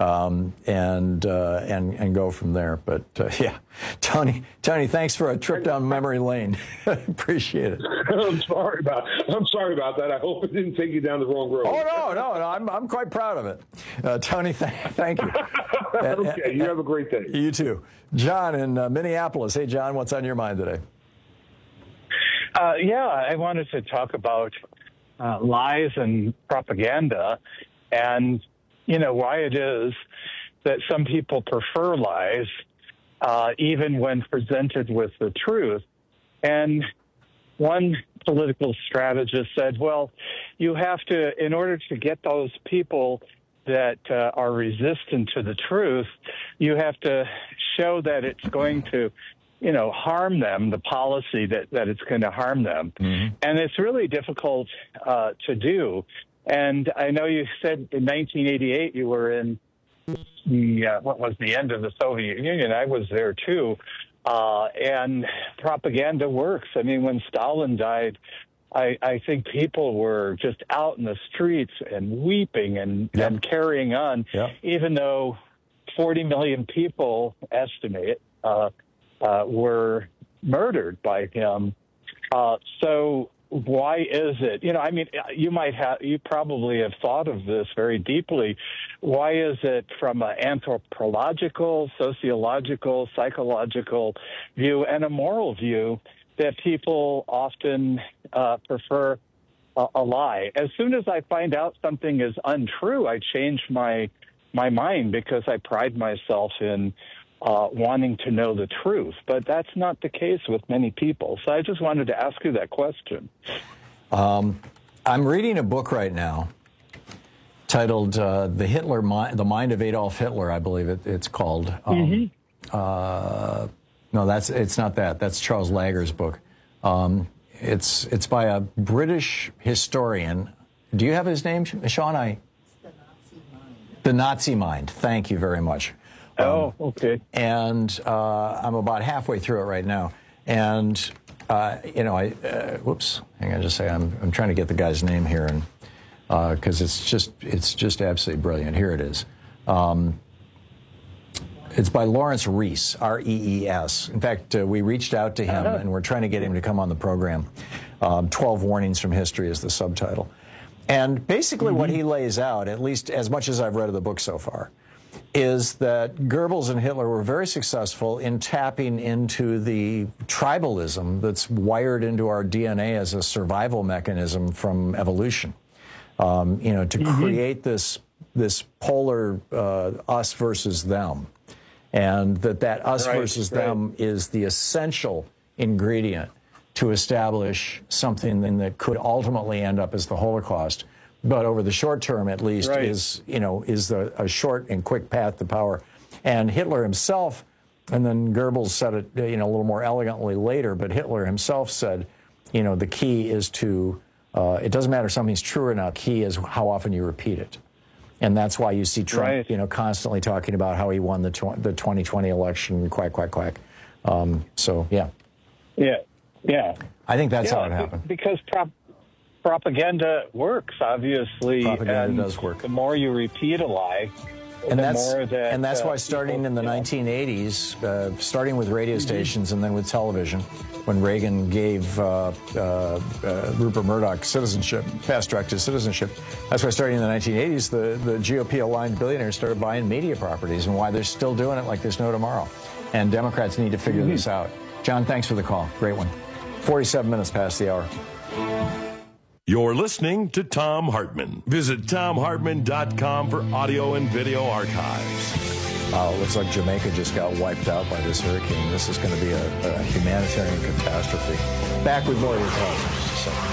And go from there. But Tony, thanks for a trip down memory lane. Appreciate it. I'm sorry about that. I hope it didn't take you down the wrong road. Oh no, I'm quite proud of it. Tony, thank you. Okay, you have a great day. You too. John in Minneapolis. Hey, John, what's on your mind today? I wanted to talk about lies and propaganda, and why it is that some people prefer lies, even when presented with the truth. And one political strategist said, well, you have to, in order to get those people that are resistant to the truth, you have to show that it's going to, harm them, the policy that it's going to harm them. Mm-hmm. And it's really difficult to do. And I know you said in 1988 you were in the end of the Soviet Union. I was there too. And propaganda works. I mean, when Stalin died, I think people were just out in the streets and weeping and carrying on, even though 40 million people estimate were murdered by him. So why is it? I mean, you probably have thought of this very deeply. Why is it from an anthropological, sociological, psychological view and a moral view that people often prefer a lie? As soon as I find out something is untrue, I change my mind because I pride myself in wanting to know the truth. But that's not the case with many people. So I just wanted to ask you that question. I'm reading a book right now titled The Mind of Adolf Hitler, I believe it's called. No, it's not that. That's Charles Lager's book. It's by a British historian. Do you have his name, Sean? The Nazi Mind. Thank you very much. Okay. And I'm about halfway through it right now. And whoops, hang on just a second. I'm trying to get the guy's name here, and because it's just absolutely brilliant. Here it is. It's by Lawrence Rees, R-E-E-S. In fact, we reached out to him, and we're trying to get him to come on the program. 12 Warnings from History is the subtitle. And basically what he lays out, at least as much as I've read of the book so far, is that Goebbels and Hitler were very successful in tapping into the tribalism that's wired into our DNA as a survival mechanism from evolution. To create this polar us versus them. And that us versus them is the essential ingredient to establish something that could ultimately end up as the Holocaust, but over the short term at least is a short and quick path to power. And Hitler himself, and then Goebbels said it a little more elegantly later, but Hitler himself said, the key is to, it doesn't matter if something's true or not, key is how often you repeat it. And that's why you see Trump, constantly talking about how he won the 2020 election, quack, quack, quack. Yeah. I think that's how it happened. Because propaganda works, obviously. Propaganda does work. The more you repeat a lie, and that's why starting in the 1980s, starting with radio stations and then with television, when Reagan gave Rupert Murdoch citizenship, fast track to citizenship, that's why starting in the 1980s, the GOP-aligned billionaires started buying media properties, and why they're still doing it like there's no tomorrow. And Democrats need to figure this out. John, thanks for the call. Great one. 47 minutes past the hour. You're listening to Thom Hartmann. Visit ThomHartmann.com for audio and video archives. Looks like Jamaica just got wiped out by this hurricane. This is going to be a humanitarian catastrophe. Back with more of your calls in just a second.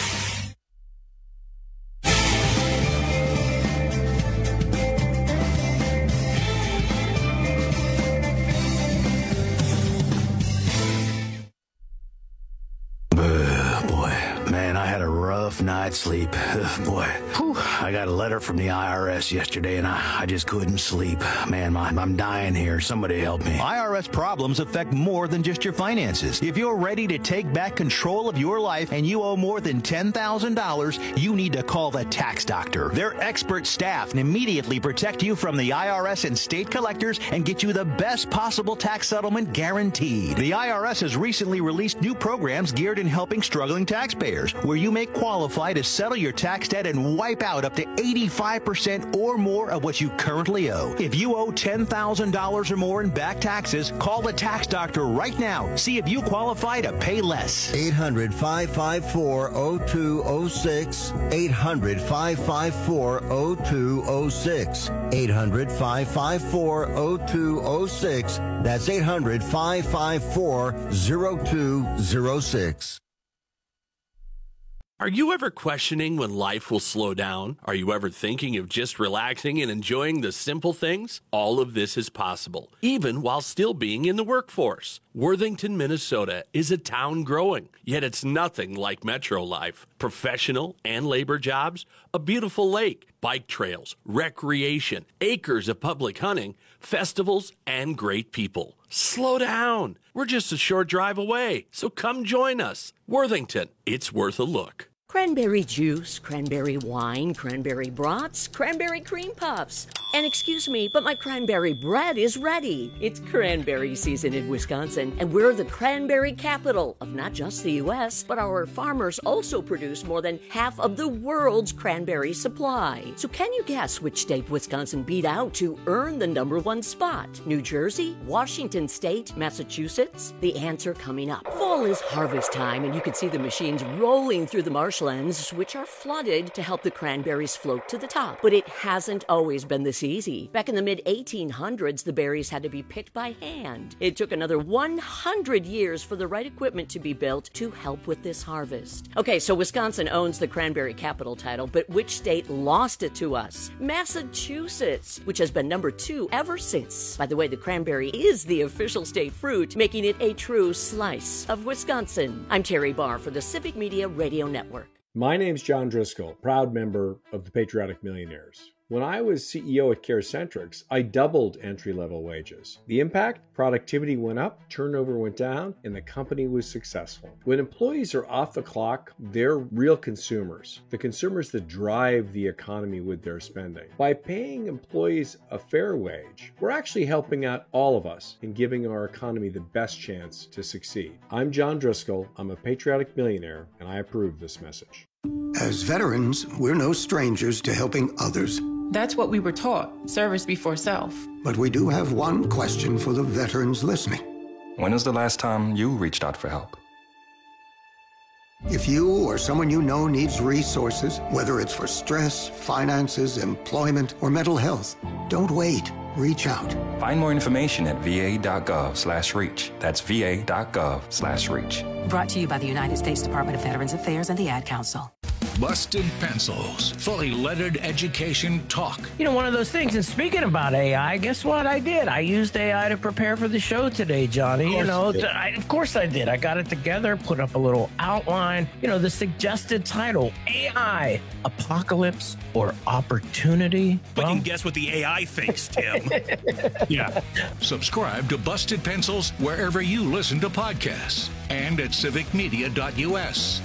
Night's sleep. Boy, I got a letter from the IRS yesterday, and I just couldn't sleep. Man, I'm dying here. Somebody help me. IRS problems affect more than just your finances. If you're ready to take back control of your life and you owe more than $10,000, you need to call the Tax Doctor. Their expert staff can immediately protect you from the IRS and state collectors and get you the best possible tax settlement guaranteed. The IRS has recently released new programs geared in helping struggling taxpayers, where you may qualify to settle your tax debt and wipe out up to 85% or more of what you currently owe. If you owe $10,000 or more in back taxes, call the Tax Doctor right now. See if you qualify to pay less. 800-554-0206. 800-554-0206. 800-554-0206. That's 800-554-0206. Are you ever questioning when life will slow down? Are you ever thinking of just relaxing and enjoying the simple things? All of this is possible, even while still being in the workforce. Worthington, Minnesota is a town growing, yet it's nothing like metro life. Professional and labor jobs, a beautiful lake, bike trails, recreation, acres of public hunting, festivals, and great people. Slow down. We're just a short drive away, so come join us. Worthington, it's worth a look. Cranberry juice, cranberry wine, cranberry brats, cranberry cream puffs. And excuse me, but my cranberry bread is ready. It's cranberry season in Wisconsin, and we're the cranberry capital of not just the U.S., but our farmers also produce more than half of the world's cranberry supply. So can you guess which state Wisconsin beat out to earn the #1 spot? New Jersey? Washington State? Massachusetts? The answer coming up. Fall is harvest time, and you can see the machines rolling through the marshlands, which are flooded to help the cranberries float to the top. But it hasn't always been this easy. Back in the mid-1800s, the berries had to be picked by hand. It took another 100 years for the right equipment to be built to help with this harvest. Okay, so Wisconsin owns the cranberry capital title, but which state lost it to us? Massachusetts, which has been #2 ever since. By the way, the cranberry is the official state fruit, making it a true slice of Wisconsin. I'm Terry Barr for the Civic Media Radio Network. My name's John Driscoll, proud member of the Patriotic Millionaires. When I was CEO at CareCentrix, I doubled entry-level wages. The impact? Productivity went up, turnover went down, and the company was successful. When employees are off the clock, they're real consumers, the consumers that drive the economy with their spending. By paying employees a fair wage, we're actually helping out all of us in giving our economy the best chance to succeed. I'm John Driscoll, I'm a patriotic millionaire, and I approve this message. As veterans, we're no strangers to helping others. That's what we were taught, service before self. But we do have one question for the veterans listening. When was the last time you reached out for help? If you or someone you know needs resources, whether it's for stress, finances, employment, or mental health, don't wait. Reach out. Find more information at va.gov/reach. That's va.gov/reach. Brought to you by the United States Department of Veterans Affairs and the Ad Council. Busted Pencils, fully lettered education talk. You know, one of those things, and speaking about AI, guess what I did? I used AI to prepare for the show today, Johnny. Of course I did. I got it together, put up a little outline. You know, the suggested title, AI, Apocalypse or Opportunity? We can guess what the AI thinks, Tim. Yeah. Subscribe to Busted Pencils wherever you listen to podcasts and at civicmedia.us.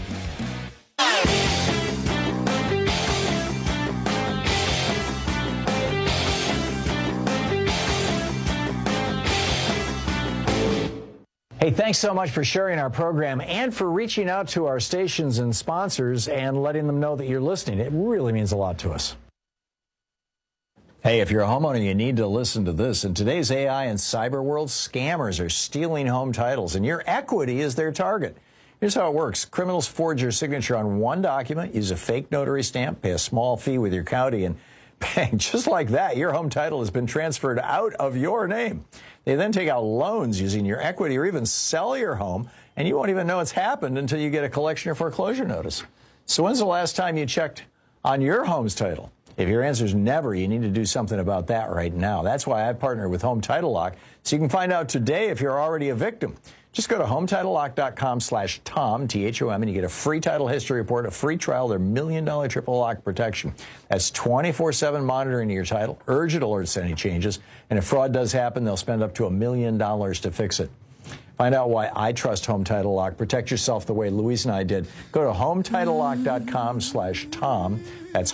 Hey, thanks so much for sharing our program and for reaching out to our stations and sponsors and letting them know that you're listening. It really means a lot to us. Hey, if you're a homeowner, you need to listen to this. In today's AI and cyber world, scammers are stealing home titles, and your equity is their target. Here's how it works. Criminals forge your signature on one document, use a fake notary stamp, pay a small fee with your county, and bang, just like that, your home title has been transferred out of your name. They then take out loans using your equity or even sell your home, and you won't even know it's happened until you get a collection or foreclosure notice. So when's the last time you checked on your home's title? If your answer is never, you need to do something about that right now. That's why I partnered with Home Title Lock, so you can find out today if you're already a victim. Just go to HometitleLock.com/Tom, T-H-O-M, and you get a free title history report, a free trial, their $1 million triple lock protection. That's 24/7 monitoring your title, urgent alerts to any changes, and if fraud does happen, they'll spend up to $1 million to fix it. Find out why I trust Home Title Lock. Protect yourself the way Louise and I did. Go to HometitleLock.com/Tom. That's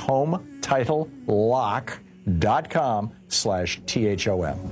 HometitleLock.com/THOM.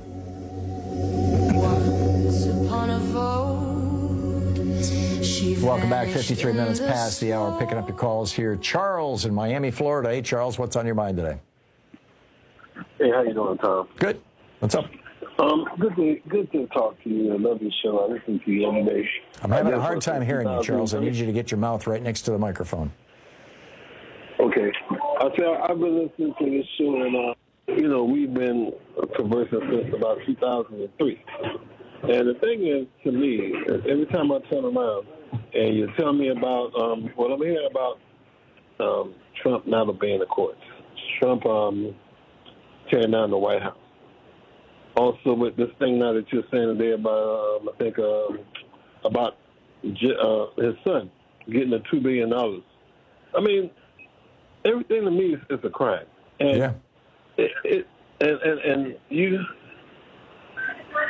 Welcome back. 53 minutes past the hour. Picking up your calls here. Charles in Miami, Florida. Hey, Charles, what's on your mind today? Hey, how you doing, Tom? Good. What's up? Good to talk to you. I love your show. I listen to you every day. I'm having a hard time hearing you, Charles. I need you to get your mouth right next to the microphone. Okay. I've been listening to this show, and, we've been conversing since about 2003. And the thing is, to me, every time I turn around and you tell me about what I'm hearing about Trump not obeying the courts, Trump tearing down the White House. Also, with this thing now that you're saying today about, about his son getting the $2 billion. I mean, everything to me is a crime. And yeah. And you,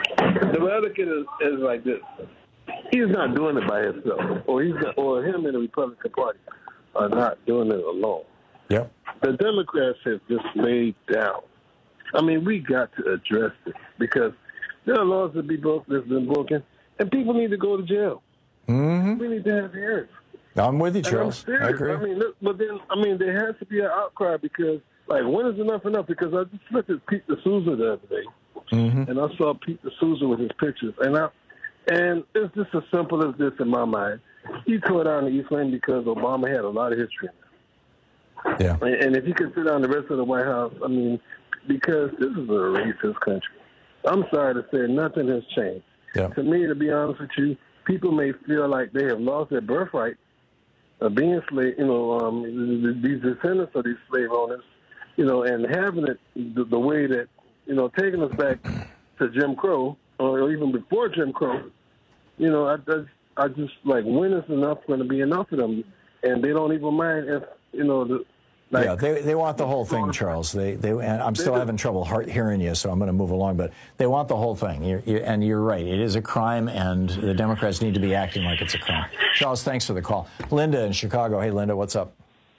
The way I look at it is like this. He's not doing it by himself, or him and the Republican Party are not doing it alone. Yep. The Democrats have just laid down. I mean, we got to address this because there are laws that's been broken, and people need to go to jail. Mm-hmm. We need to have hearings. I'm with you, Charles. I agree. I mean, look, but then, there has to be an outcry because, like, when is enough enough? Because I just looked at Pete D'Souza the other day, and I saw Pete D'Souza with his pictures, and it's just as simple as this in my mind. He tore down the East Wing because Obama had a lot of history. Yeah. And if you consider on the rest of the White House, I mean, because this is a racist country. I'm sorry to say nothing has changed. Yeah. To me, to be honest with you, people may feel like they have lost their birthright of being slave, these descendants of these slave owners, and having it the way that, taking us back to Jim Crow, or even before Jim Crow, I just like, when is enough going to be enough of them? And they don't even mind if, they want the whole thing, Charles. And I'm still having trouble hearing you, so I'm going to move along. But they want the whole thing, and you're right. It is a crime, and the Democrats need to be acting like it's a crime. Charles, thanks for the call. Linda in Chicago. Hey, Linda, what's up?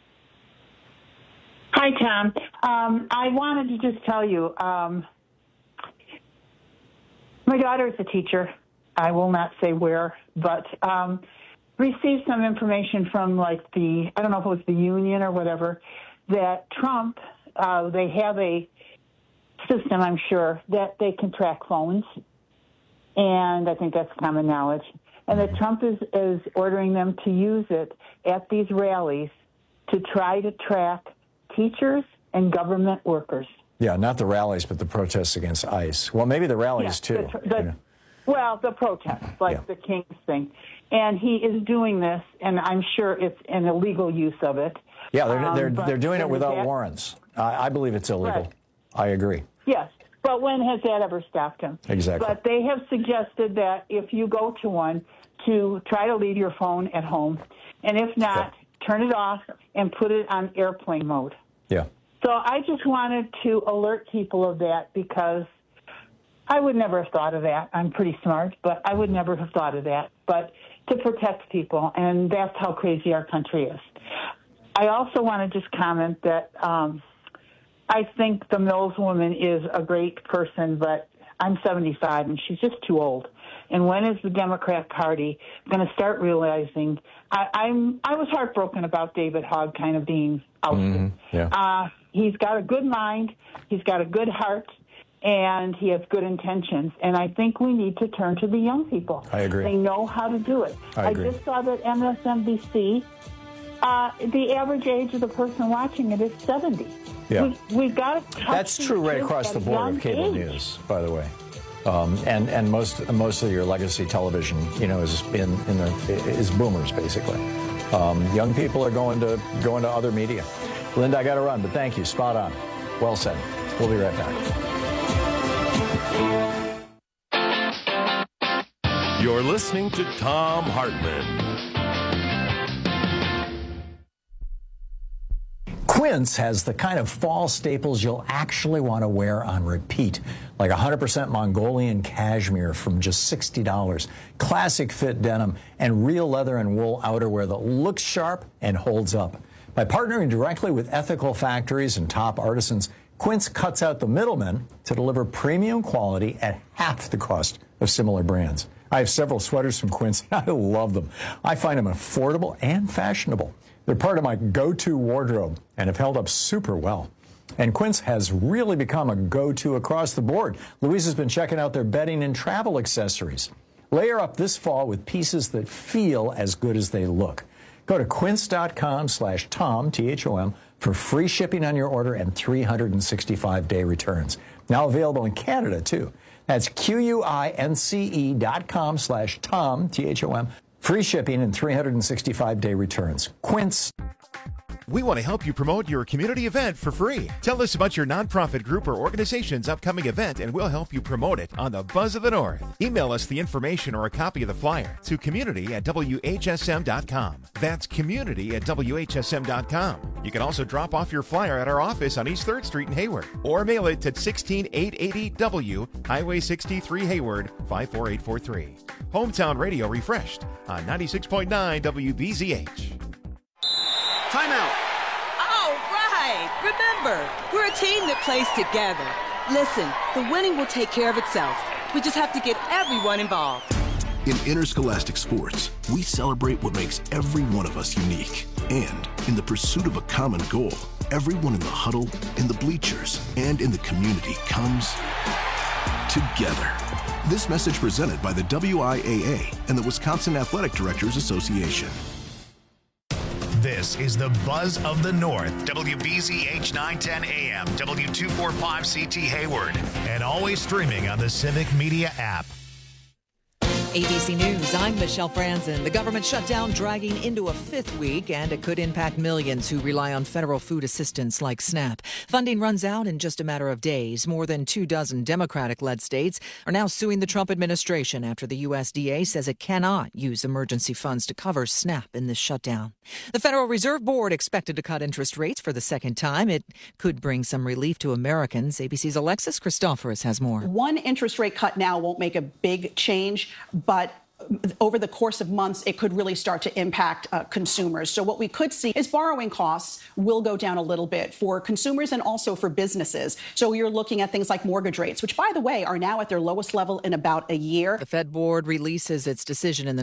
Hi, Tom. I wanted to just tell you, my daughter is a teacher. I will not say where, but received some information from I don't know if it was the union or whatever, that Trump, they have a system, I'm sure, that they can track phones. And I think that's common knowledge. And that Trump is ordering them to use it at these rallies to try to track teachers and government workers. Yeah, not the rallies, but the protests against ICE. Well, maybe the rallies, too. Well, the protests, the Kings thing. And he is doing this, and I'm sure it's an illegal use of it. Yeah, they're doing it without warrants. I believe it's illegal. Right. I agree. Yes, but when has that ever stopped him? Exactly. But they have suggested that if you go to one, to try to leave your phone at home, and if not, turn it off and put it on airplane mode. Yeah. So I just wanted to alert people of that because I would never have thought of that. I'm pretty smart, but I would never have thought of that. But to protect people, and that's how crazy our country is. I also want to just comment that I think the Mills woman is a great person, but I'm 75, and she's just too old. And when is the Democrat Party going to start realizing? I was heartbroken about David Hogg kind of being ousted. He's got a good mind, he's got a good heart, and he has good intentions. And I think we need to turn to the young people. I agree. They know how to do it. I agree. Just saw that MSNBC, the average age of the person watching it is 70. Yeah. We've got to. That's true right across the board of cable news, by the way. And most of your legacy television, is boomers basically. Young people are going to other media. Linda, I got to run, but thank you. Spot on. Well said. We'll be right back. You're listening to Thom Hartmann. Quince has the kind of fall staples you'll actually want to wear on repeat, like 100% Mongolian cashmere from just $60, classic fit denim, and real leather and wool outerwear that looks sharp and holds up. By partnering directly with ethical factories and top artisans, Quince cuts out the middlemen to deliver premium quality at half the cost of similar brands. I have several sweaters from Quince, and I love them. I find them affordable and fashionable. They're part of my go-to wardrobe and have held up super well. And Quince has really become a go-to across the board. Louise has been checking out their bedding and travel accessories. Layer up this fall with pieces that feel as good as they look. Go to quince.com/Tom, T-H-O-M, for free shipping on your order and 365-day returns. Now available in Canada, too. That's QUINCE.com/Tom, T-H-O-M. Free shipping and 365-day returns. Quince. We want to help you promote your community event for free. Tell us about your nonprofit group or organization's upcoming event, and we'll help you promote it on the Buzz of the North. Email us the information or a copy of the flyer to community@WHSM.com. That's community@WHSM.com. You can also drop off your flyer at our office on East 3rd Street in Hayward, or mail it to 16880 W, Highway 63 Hayward, 54843. Hometown Radio refreshed on 96.9 WBZH. Timeout. All right. Remember, we're a team that plays together. Listen, the winning will take care of itself. We just have to get everyone involved. In interscholastic sports, we celebrate what makes every one of us unique. And in the pursuit of a common goal, everyone in the huddle, in the bleachers, and in the community comes together. This message presented by the WIAA and the Wisconsin Athletic Directors Association. This is the Buzz of the North, WBZH 910 AM, W245 CT Hayward, and always streaming on the Civic Media app. ABC News, I'm Michelle Franzen. The government shutdown dragging into a fifth week, and it could impact millions who rely on federal food assistance like SNAP. Funding runs out in just a matter of days. More than 24 Democratic-led states are now suing the Trump administration after the USDA says it cannot use emergency funds to cover SNAP in this shutdown. The Federal Reserve Board expected to cut interest rates for the second time. It could bring some relief to Americans. ABC's Alexis Christoforous has more. One interest rate cut now won't make a big change, but over the course of months, it could really start to impact consumers. So what we could see is borrowing costs will go down a little bit for consumers and also for businesses. So you're looking at things like mortgage rates, which, by the way, are now at their lowest level in about a year. The Fed board releases its decision in the